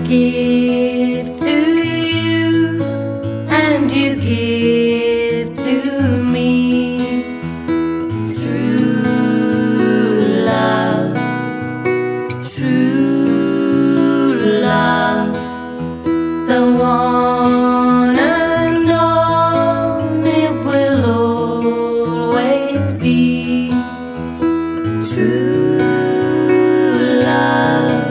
give to you, and you give to me. True love, true love, so on and on it will always be. True love,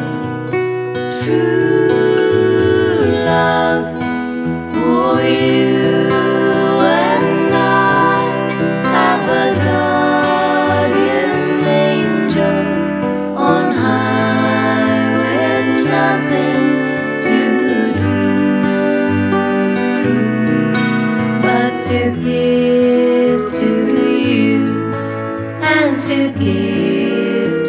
true love, for you and I have a guardian angel on high with nothing to do but to give to you and to give